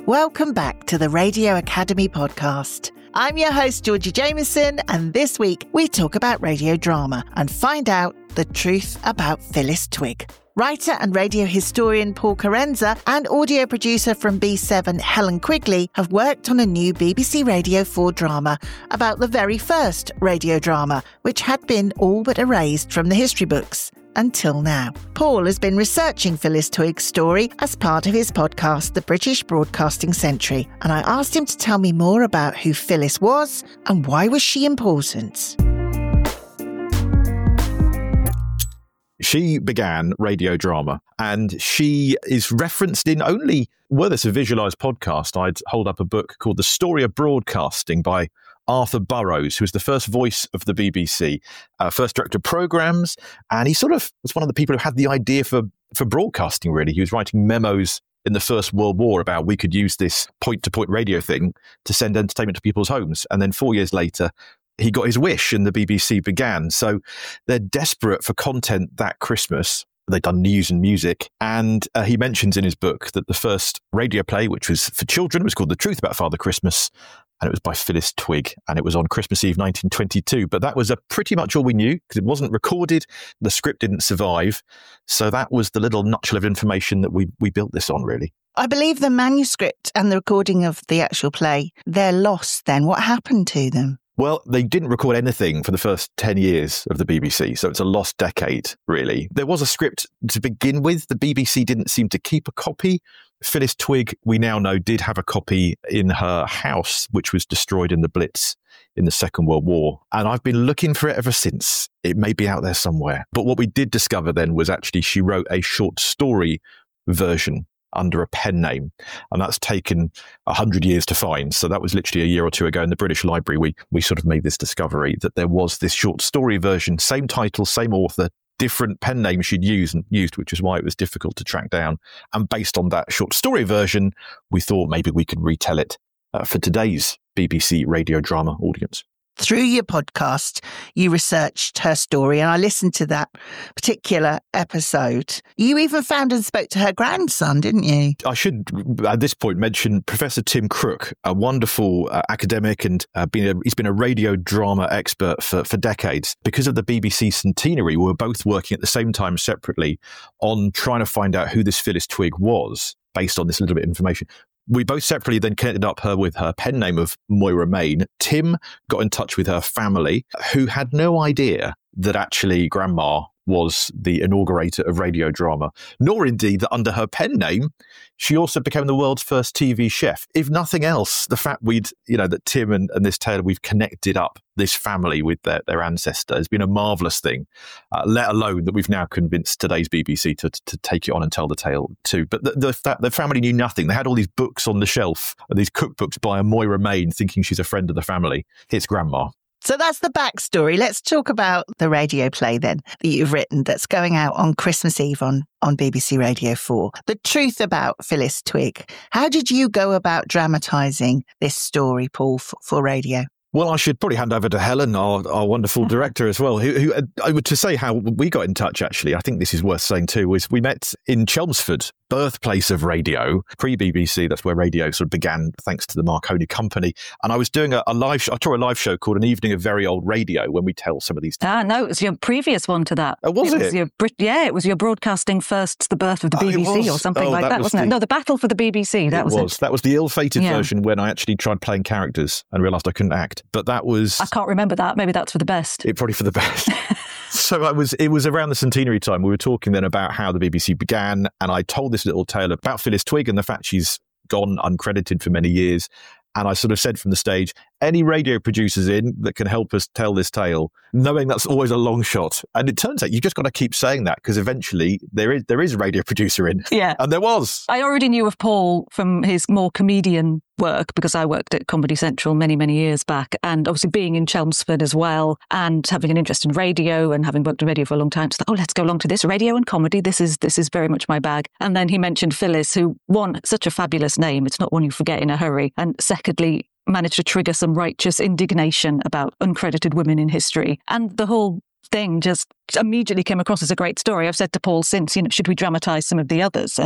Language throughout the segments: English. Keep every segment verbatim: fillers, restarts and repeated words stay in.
Welcome back to the Radio Academy podcast. I'm your host, Georgie Jameson, and this week we talk about radio drama and find out the truth about Phyllis Twigg. Writer and radio historian Paul Kerensa and audio producer from B seven Helen Quigley have worked on a new B B C Radio four drama about the very first radio drama, which had been all but erased from the history books until now. Paul has been researching Phyllis Twigg's story as part of his podcast, The British Broadcasting Century, and I asked him to tell me more about who Phyllis was and why was she important. She began radio drama, and she is referenced in only, were this a visualised podcast, I'd hold up a book called The Story of Broadcasting by Arthur Burrows, who was the first voice of the B B C, uh, first director of programmes, and he sort of was one of the people who had the idea for, for broadcasting, really. He was writing memos in the First World War about we could use this point-to-point radio thing to send entertainment to people's homes. And then four years later, he got his wish and the B B C began. So they're desperate for content that Christmas. They'd done news and music. And uh, he mentions in his book that the first radio play, which was for children, was called The Truth About Father Christmas. And it was by Phyllis Twigg. And it was on Christmas Eve nineteen twenty-two. But that was uh, pretty much all we knew because it wasn't recorded. The script didn't survive. So that was the little nutshell of information that we, we built this on, really. I believe the manuscript and the recording of the actual play, they're lost then. What happened to them? Well, they didn't record anything for the first ten years of the B B C, so it's a lost decade, really. There was a script to begin with. The B B C didn't seem to keep a copy. Phyllis Twigg, we now know, did have a copy in her house, which was destroyed in the Blitz in the Second World War. And I've been looking for it ever since. It may be out there somewhere. But what we did discover then was actually she wrote a short story version under a pen name. And that's taken a hundred years to find. So that was literally a year or two ago in the British Library. We we sort of made this discovery that there was this short story version, same title, same author, different pen name she'd used and used, which is why it was difficult to track down. And based on that short story version, we thought maybe we could retell it uh, for today's B B C radio drama audience. Through your podcast, you researched her story, and I listened to that particular episode. You even found and spoke to her grandson, didn't you? I should, at this point, mention Professor Tim Crook, a wonderful uh, academic, and uh, been a, he's been a radio drama expert for, for decades. Because of the B B C centenary, we were both working at the same time separately on trying to find out who this Phyllis Twigg was, based on this little bit of information. We both separately then connected up her with her pen name of Moira Main. Tim got in touch with her family, who had no idea that actually Grandma was the inaugurator of radio drama, nor indeed that under her pen name, she also became the world's first T V chef. If nothing else, the fact we'd, you know, that Tim and, and this tale, we've connected up this family with their, their ancestor has been a marvellous thing, uh, let alone that we've now convinced today's B B C to, to take it on and tell the tale too. But the, the, the family knew nothing. They had all these books on the shelf, these cookbooks by a Moira Main, thinking she's a friend of the family. It's Grandma. So that's the backstory. Let's talk about the radio play then that you've written that's going out on Christmas Eve on, on B B C Radio four. The Truth About Phyllis Twigg. How did you go about dramatising this story, Paul, for, for radio? Well, I should probably hand over to Helen, our, our wonderful director as well, who, who I would to say how we got in touch, actually. I think this is worth saying too, was we met in Chelmsford, birthplace of radio, pre-B B C. That's where radio sort of began, thanks to the Marconi Company. And I was doing a, a live show, I taught a live show called An Evening of Very Old Radio, when we tell some of these. Ah, no, it was your previous one to that. Oh, was it? it? Was your, yeah, it was your broadcasting first, the birth of the B B C oh, or something oh, like that, that, was wasn't the, it? No, the battle for the B B C, that it was, was it. That was the ill-fated yeah. version when I actually tried playing characters and realised I couldn't act. But that was... I can't remember that. Maybe that's for the best. It probably for the best. So I was. It was around the centenary time. We were talking then about how the B B C began, and I told this little tale about Phyllis Twigg and the fact she's gone uncredited for many years. And I sort of said from the stage, any radio producers in that can help us tell this tale, knowing that's always a long shot. And it turns out you've just got to keep saying that, because eventually there is there is a radio producer in. Yeah. And there was. I already knew of Paul from his more comedian work, because I worked at Comedy Central many, many years back. And obviously being in Chelmsford as well, and having an interest in radio and having worked in radio for a long time, so oh, let's go along to this, radio and comedy. This is this is very much my bag. And then he mentioned Phyllis, who, one, such a fabulous name. It's not one you forget in a hurry. And secondly, managed to trigger some righteous indignation about uncredited women in history. And the whole thing just immediately came across as a great story. I've said to Paul since, you know, should we dramatise some of the others? And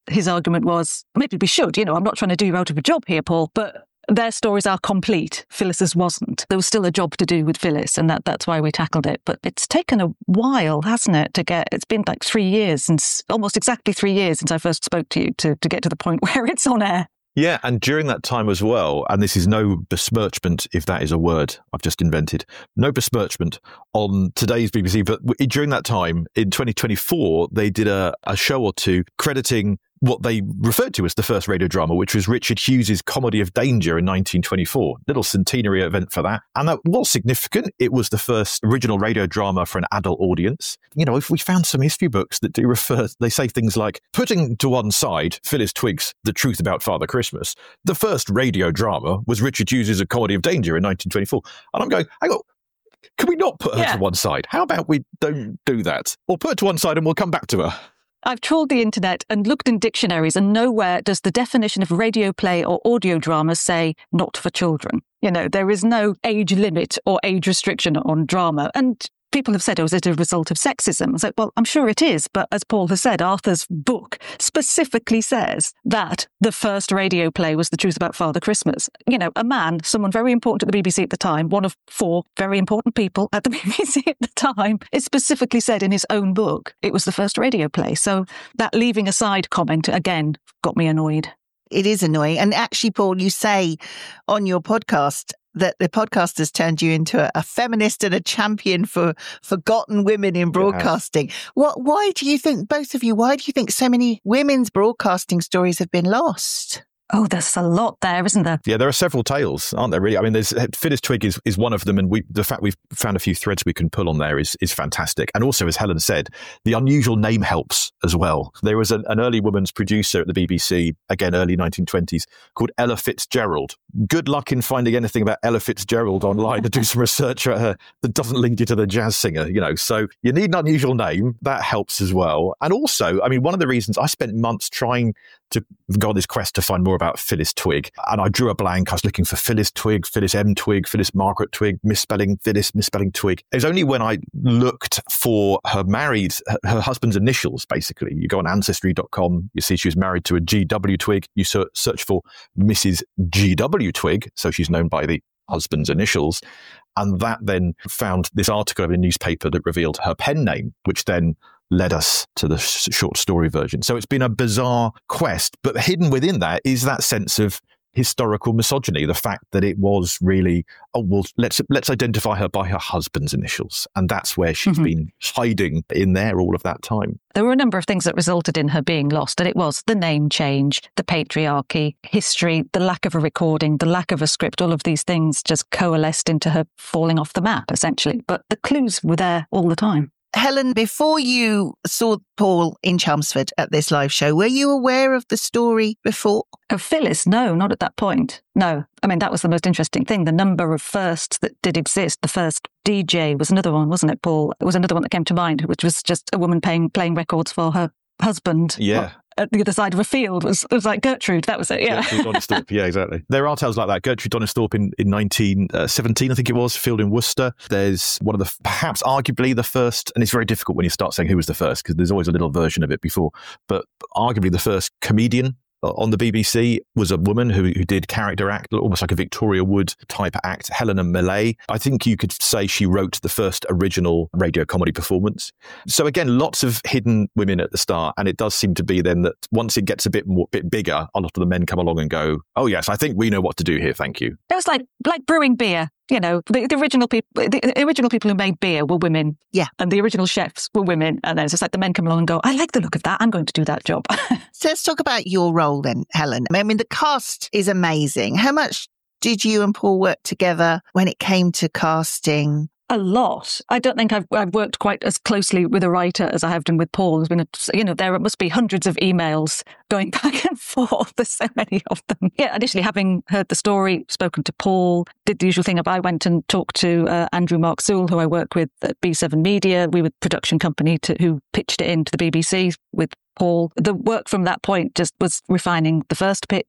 his argument was, maybe we should, you know, I'm not trying to do you out of a job here, Paul, but their stories are complete. Phyllis's wasn't. There was still a job to do with Phyllis, and that, that's why we tackled it. But it's taken a while, hasn't it, to get, it's been like three years since, almost exactly three years since I first spoke to you to, to get to the point where it's on air. Yeah, and during that time as well, and this is no besmirchment, if that is a word I've just invented, no besmirchment on today's B B C, but during that time, in twenty twenty-four, they did a, a show or two crediting what they referred to as the first radio drama, which was Richard Hughes's Comedy of Danger in nineteen twenty-four. Little centenary event for that. And that was significant. It was the first original radio drama for an adult audience. You know, if we found some history books that do refer, they say things like, putting to one side Phyllis Twig's The Truth About Father Christmas, the first radio drama was Richard Hughes's A Comedy of Danger in nineteen twenty-four. And I'm going, hang on, can we not put her yeah. to one side? How about we don't do that? Or put her to one side and we'll come back to her. I've trawled the internet and looked in dictionaries, and nowhere does the definition of radio play or audio drama say not for children. You know, there is no age limit or age restriction on drama. And people have said, oh, is it a result of sexism? It's like, well, I'm sure it is. But as Paul has said, Arthur's book specifically says that the first radio play was The Truth About Father Christmas. You know, a man, someone very important at the B B C at the time, one of four very important people at the B B C at the time, it specifically said in his own book it was the first radio play. So that leaving aside comment, again, got me annoyed. It is annoying. And actually, Paul, you say on your podcast that the podcast has turned you into a, a feminist and a champion for forgotten women in broadcasting. What? Why do you think, both of you, why do you think so many women's broadcasting stories have been lost? Oh, there's a lot there, isn't there? Yeah, there are several tales, aren't there, really? I mean, there's Phyllis Twig is, is one of them, and we the fact we've found a few threads we can pull on there is is fantastic. And also, as Helen said, the unusual name helps as well. There was an, an early woman's producer at the B B C, again, early nineteen twenties, called Ella Fitzgerald. Good luck in finding anything about Ella Fitzgerald online to do some research at her that doesn't link you to the jazz singer, you know. So you need an unusual name. That helps as well. And also, I mean, one of the reasons I spent months trying to go on this quest to find more about Phyllis Twig, and I drew a blank. I was looking for Phyllis Twig, Phyllis M. Twig, Phyllis Margaret Twig, misspelling Phyllis, misspelling Twig. It was only when I looked for her married, her, her husband's initials, basically. You go on ancestry dot com, you see she was married to a G W Twig. You search for Missus G W Twig, so she's known by the husband's initials. And that then found this article in a newspaper that revealed her pen name, which then led us to the sh- short story version. So it's been a bizarre quest, but hidden within that is that sense of historical misogyny, the fact that it was really, oh, well, let's let's identify her by her husband's initials. And that's where she's mm-hmm. been hiding in there all of that time. There were a number of things that resulted in her being lost, and it was the name change, the patriarchy, history, the lack of a recording, the lack of a script. All of these things just coalesced into her falling off the map, essentially. But the clues were there all the time. Helen, before you saw Paul in Chelmsford at this live show, were you aware of the story before? Of Phyllis? No, not at that point. No. I mean, that was the most interesting thing. The number of firsts that did exist. The first D J was another one, wasn't it, Paul? It was another one that came to mind, which was just a woman playing, playing records for her husband. Yeah. At the other side of a field was it was like Gertrude. That was it. Yeah, Gertrude Donisthorpe. Yeah, exactly. There are tales like that. Gertrude Donisthorpe in in nineteen seventeen, I think it was, field in Worcester. There's one of the perhaps arguably the first, and it's very difficult when you start saying who was the first because there's always a little version of it before. But arguably the first comedian on the B B C was a woman who, who did character act, almost like a Victoria Wood type act, Helena Millay. I think you could say she wrote the first original radio comedy performance. So again, lots of hidden women at the start. And it does seem to be then that once it gets a bit more, bit bigger, a lot of the men come along and go, oh yes, I think we know what to do here. Thank you. It was like, like brewing beer. You know, the, the original people, the original people who made beer were women. Yeah. And the original chefs were women. And then it's just like the men come along and go, I like the look of that. I'm going to do that job. So let's talk about your role then, Helen. I mean, the cast is amazing. How much did you and Paul work together when it came to casting? A lot. I don't think I've, I've worked quite as closely with a writer as I have done with Paul. There's been, a, you know, there must be hundreds of emails going back and forth. There's so many of them. Yeah, initially having heard the story, spoken to Paul, did the usual thing of I went and talked to uh, Andrew Mark Sewell, who I work with at B seven Media. We were the production company to, who pitched it into the B B C with Paul. The work from that point just was refining the first pitch,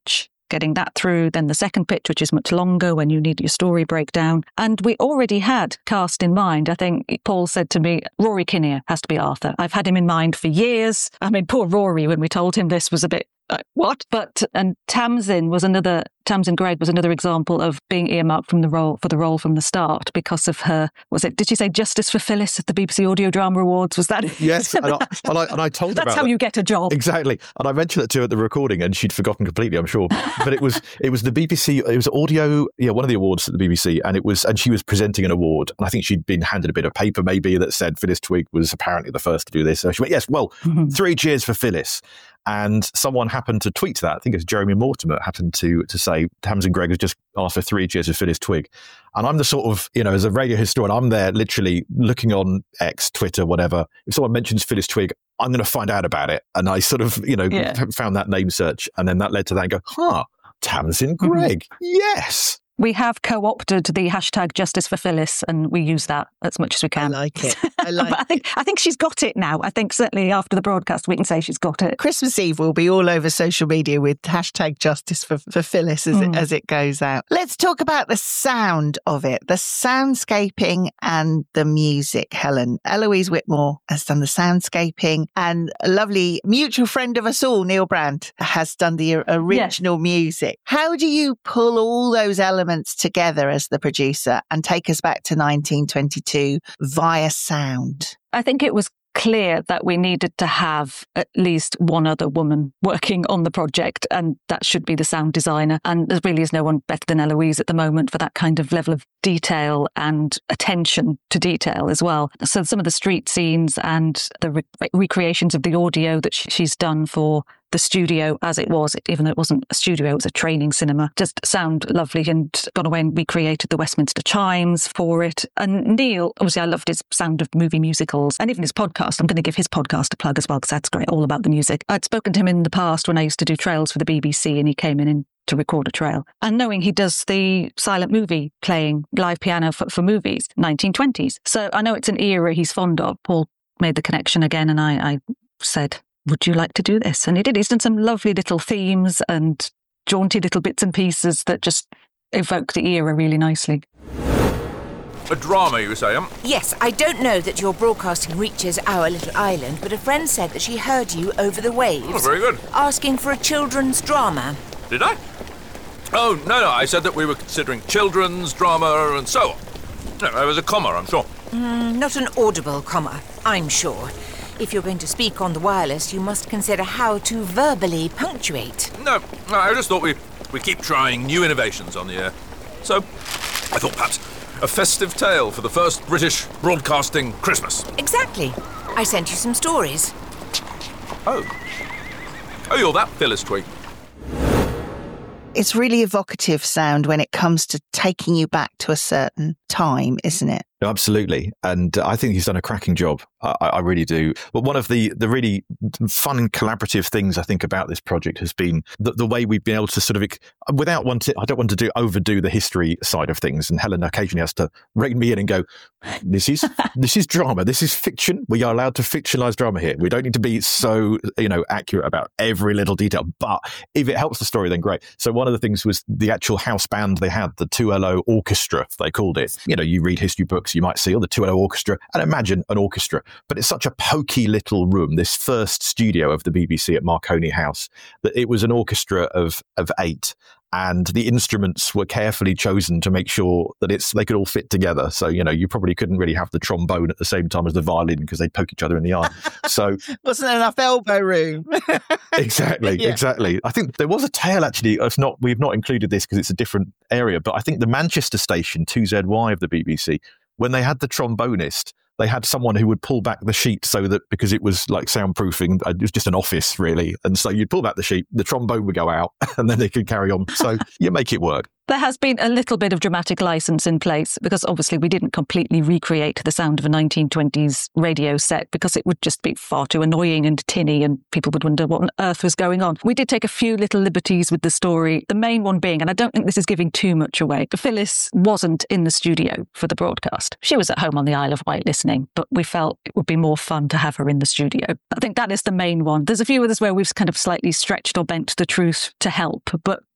getting that through, then the second pitch, which is much longer when you need your story breakdown. And we already had cast in mind. I think Paul said to me, Rory Kinnear has to be Arthur. I've had him in mind for years. I mean, poor Rory, when we told him this, was a bit, Uh, what? But and Tamsin was another. Tamsin Greig was another example of being earmarked from the role for the role from the start because of her. Was it? Did you say Justice for Phyllis at the B B C Audio Drama Awards? Was that? Yes, and I, and I, and I told her that's about how that. you get a job. Exactly, and I mentioned it to her at the recording, and she'd forgotten completely, I'm sure. But it was it was the B B C. It was audio. Yeah, one of the awards at the B B C, and it was and she was presenting an award, and I think she'd been handed a bit of paper maybe that said Phyllis Twigg was apparently the first to do this. So she went, yes, well, mm-hmm. three cheers for Phyllis. And someone happened to tweet that. I think it was Jeremy Mortimer happened to to say Tamsin Greig has just asked for three cheers for Phyllis Twigg. And I'm the sort of, you know, as a radio historian, I'm there literally looking on X, Twitter, whatever. If someone mentions Phyllis Twigg, I'm going to find out about it. And I sort of, you know, yeah. found that name search. And then that led to that and go, huh, Tamsin Greig. Mm-hmm. Yes. We have co-opted the hashtag Justice for Phyllis, and we use that as much as we can. I like it. I like but I think I think she's got it now. I think certainly after the broadcast, we can say she's got it. Christmas Eve will be all over social media with hashtag Justice for, for Phyllis as, mm. it, as it goes out. Let's talk about the sound of it, the soundscaping and the music, Helen. Eloise Whitmore has done the soundscaping, and a lovely mutual friend of us all, Neil Brand, has done the original yes. music. How do you pull all those elements together as the producer and take us back to nineteen twenty-two via sound? I think it was clear that we needed to have at least one other woman working on the project, and that should be the sound designer. And there really is no one better than Eloise at the moment for that kind of level of detail and attention to detail as well. So some of the street scenes and the re- recreations of the audio that she's done for the studio as it was, even though it wasn't a studio, it was a training cinema, just sound lovely, and gone away and recreated the Westminster chimes for it. And Neil, obviously I loved his sound of movie musicals, and even his podcast. I'm going to give his podcast a plug as well, because that's great, all about the music. I'd spoken to him in the past when I used to do trails for the B B C, and he came in and to record a trail. And knowing he does the silent movie playing live piano for, for movies, nineteen twenties. So I know it's an era he's fond of. Paul made the connection again, and I, I said, would you like to do this? And he did. He's done some lovely little themes and jaunty little bits and pieces that just evoke the era really nicely. A drama, you say, um? Yes, I don't know that your broadcasting reaches our little island, but a friend said that she heard you over the waves. Oh, very good. Asking for a children's drama. Did I? Oh, no, no, I said that we were considering children's drama and so on. No, there was a comma, I'm sure. Mm, not an audible comma, I'm sure. If you're going to speak on the wireless, you must consider how to verbally punctuate. No, no, I just thought we we keep trying new innovations on the air. So, I thought perhaps a festive tale for the first British broadcasting Christmas. Exactly. I sent you some stories. Oh. Oh, you're that Phyllis Twigg. It's really evocative sound when it comes to taking you back to a certain time, isn't it? No, absolutely. And I think he's done a cracking job. I, I really do. But one of the, the really fun and collaborative things I think about this project has been the, the way we've been able to sort of, without wanting, I don't want to do overdo the history side of things. And Helen occasionally has to rein me in and go, this is, this is drama. This is fiction. We are allowed to fictionalize drama here. We don't need to be so, you know, accurate about every little detail. But if it helps the story, then great. So one of the things was the actual house band they had, the two L O Orchestra, they called it. You know, you read history books, you might see, or the two L O Orchestra, and imagine an orchestra. But it's such a pokey little room, this first studio of the B B C at Marconi House, that it was an orchestra of of eight. And the instruments were carefully chosen to make sure that it's they could all fit together. So, you know, you probably couldn't really have the trombone at the same time as the violin because they'd poke each other in the eye. So wasn't enough elbow room. Exactly, yeah. exactly. I think there was a tale, actually. It's not, we've not included this because it's a different area, but I think the Manchester station, two Z Y of the B B C, when they had the trombonist, they had someone who would pull back the sheet so that, because it was like soundproofing, it was just an office really. And so you'd pull back the sheet, the trombone would go out and then they could carry on. So you make it work. There has been a little bit of dramatic license in place because obviously we didn't completely recreate the sound of a nineteen twenties radio set because it would just be far too annoying and tinny and people would wonder what on earth was going on. We did take a few little liberties with the story, the main one being, and I don't think this is giving too much away, Phyllis wasn't in the studio for the broadcast. She was at home on the Isle of Wight listening, but we felt it would be more fun to have her in the studio. I think that is the main one. There's a few others where we've kind of slightly stretched or bent the truth to help, but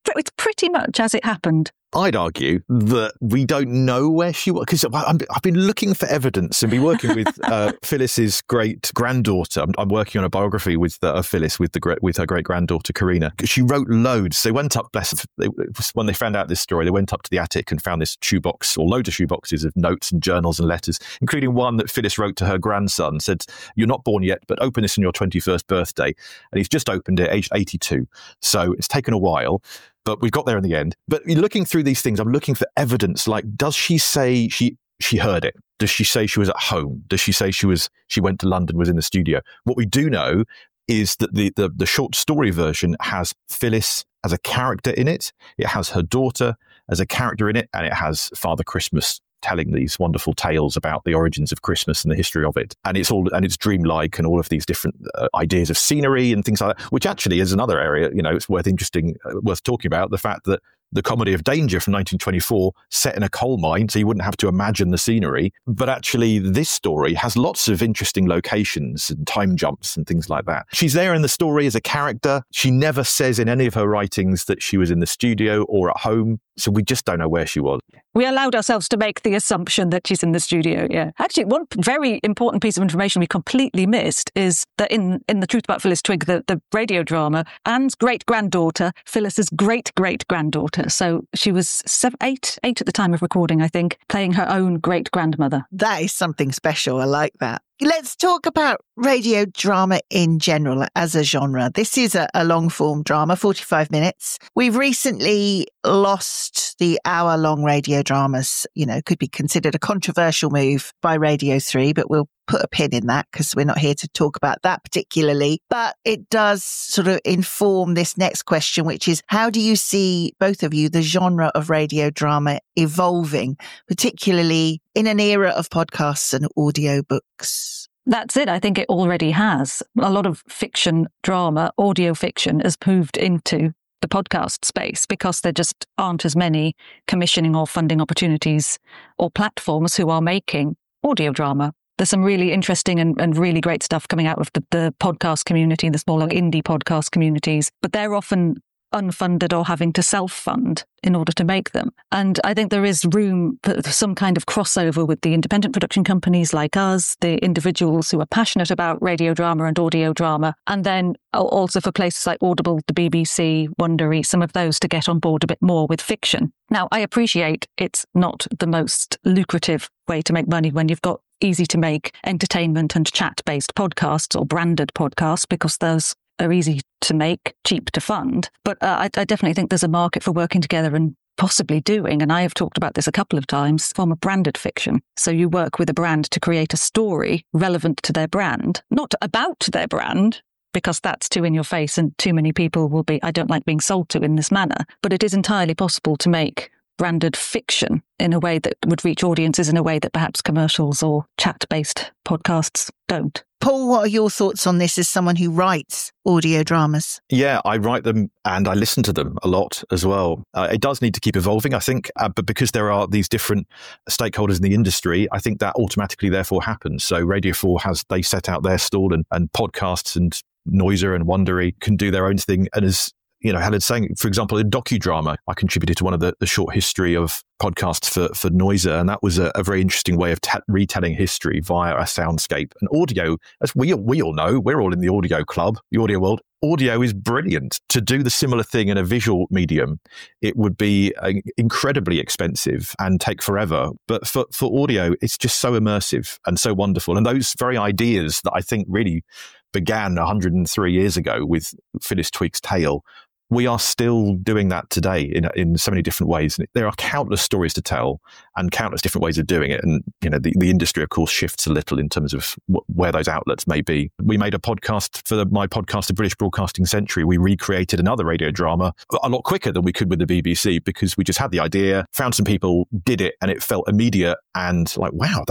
It's pretty much as it happened. I'd argue that we don't know where she was, because I've been looking for evidence and been working with uh, Phyllis's great granddaughter. I'm, I'm working on a biography with uh, Phyllis with the with her great granddaughter Karina. She wrote loads. They went up, bless they, when they found out this story, they went up to the attic and found this shoebox or loads of shoeboxes of notes and journals and letters, including one that Phyllis wrote to her grandson. Said, "You're not born yet, but open this on your twenty-first birthday." And he's just opened it, aged eighty-two. So it's taken a while. But we got there in the end. But looking through these things, I'm looking for evidence. Like, does she say she she heard it? Does she say she was at home? Does she say she was she went to London, was in the studio? What we do know is that the, the, the short story version has Phyllis as a character in it. It has her daughter as a character in it, and it has Father Christmas telling these wonderful tales about the origins of Christmas and the history of it. And it's all, and it's dreamlike and all of these different uh, ideas of scenery and things like that, which actually is another area, you know, it's worth interesting, uh, worth talking about, the fact that the Comedy of Danger from nineteen twenty-four set in a coal mine, so you wouldn't have to imagine the scenery. But actually, this story has lots of interesting locations and time jumps and things like that. She's there in the story as a character. She never says in any of her writings that she was in the studio or at home. So we just don't know where she was. We allowed ourselves to make the assumption that she's in the studio, yeah. Actually, one very important piece of information we completely missed is that in, in The Truth About Phyllis Twigg, the, the radio drama, Anne's great-granddaughter, Phyllis's great-great-granddaughter. So she was seven, eight, eight at the time of recording, I think, playing her own great-grandmother. That is something special. I like that. Let's talk about radio drama in general as a genre. This is a, a long-form drama, forty-five minutes. We've recently lost the hour-long radio dramas. You know, could be considered a controversial move by Radio three, but we'll put a pin in that because we're not here to talk about that particularly. But it does sort of inform this next question, which is, how do you see, both of you, the genre of radio drama evolving, particularly in an era of podcasts and audiobooks? That's it. I think it already has. A lot of fiction drama, audio fiction, has moved into the podcast space because there just aren't as many commissioning or funding opportunities or platforms who are making audio drama. There's some really interesting and, and really great stuff coming out of the, the podcast community, the smaller indie podcast communities, but they're often unfunded or having to self-fund in order to make them. And I think there is room for some kind of crossover with the independent production companies like us, the individuals who are passionate about radio drama and audio drama, and then also for places like Audible, the B B C, Wondery, some of those to get on board a bit more with fiction. Now, I appreciate it's not the most lucrative way to make money when you've got easy to make entertainment and chat-based podcasts or branded podcasts, because those are easy to make, cheap to fund. But uh, I, I definitely think there's a market for working together and possibly doing, and I have talked about this a couple of times, form of branded fiction. So you work with a brand to create a story relevant to their brand, not about their brand, because that's too in your face and too many people will be, I don't like being sold to in this manner. But it is entirely possible to make branded fiction in a way that would reach audiences in a way that perhaps commercials or chat-based podcasts don't. Paul, what are your thoughts on this as someone who writes audio dramas? Yeah, I write them and I listen to them a lot as well. Uh, it does need to keep evolving, I think, uh, but because there are these different stakeholders in the industry, I think that automatically therefore happens. So Radio four has, they set out their stall, and, and podcasts and Noiser and Wondery can do their own thing. And as you know, Helen's saying, for example, in docudrama, I contributed to one of the, the short history of podcasts for, for Noiser, and that was a, a very interesting way of t- retelling history via a soundscape. And audio, as we, we all know, we're all in the audio club, the audio world. Audio is brilliant. To do the similar thing in a visual medium, it would be uh, incredibly expensive and take forever. But for, for audio, it's just so immersive and so wonderful. And those very ideas that I think really began one hundred three years ago with Phyllis Twigg's tale, we are still doing that today in in so many different ways. There are countless stories to tell and countless different ways of doing it. And, you know, the, the industry, of course, shifts a little in terms of wh- where those outlets may be. We made a podcast for the, my podcast, The British Broadcasting Century. We recreated another radio drama a lot quicker than we could with the B B C because we just had the idea, found some people, did it, and it felt immediate and like, wow, that's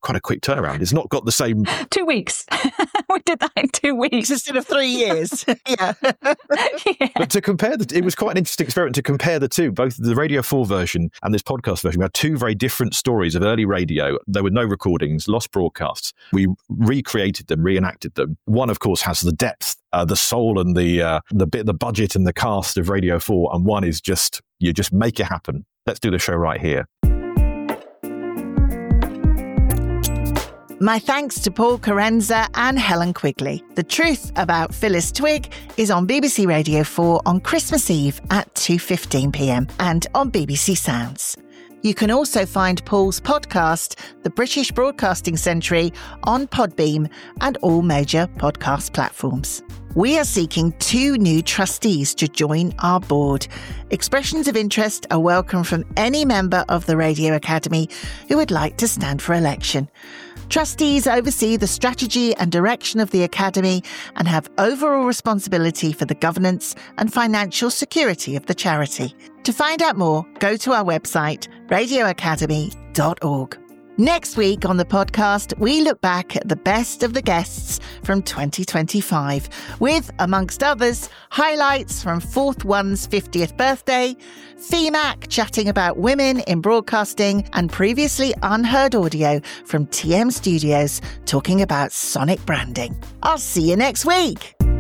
quite a quick turnaround. It's not got the same... Two weeks. We did that in two weeks. Instead of three years. yeah. yeah. But to compare, the, it was quite an interesting experiment to compare the two, both the Radio four version and this podcast version. We had two very different stories of early radio. There were no recordings, lost broadcasts. We recreated them, reenacted them. One, of course, has the depth, uh, the soul and the uh, the bit, the budget and the cast of Radio four. And one is just, you just make it happen. Let's do the show right here. My thanks to Paul Kerensa and Helen Quigley. The Truth About Phyllis Twigg is on B B C Radio four on Christmas Eve at two fifteen p.m. and on B B C Sounds. You can also find Paul's podcast, The British Broadcasting Century, on Podbeam and all major podcast platforms. We are seeking two new trustees to join our board. Expressions of interest are welcome from any member of the Radio Academy who would like to stand for election. Trustees oversee the strategy and direction of the Academy and have overall responsibility for the governance and financial security of the charity. To find out more, go to our website, radio academy dot org. Next week on the podcast, we look back at the best of the guests from twenty twenty-five with, amongst others, highlights from Fourth One's fiftieth birthday, F E M A C chatting about women in broadcasting, and previously unheard audio from T M Studios talking about sonic branding. I'll see you next week.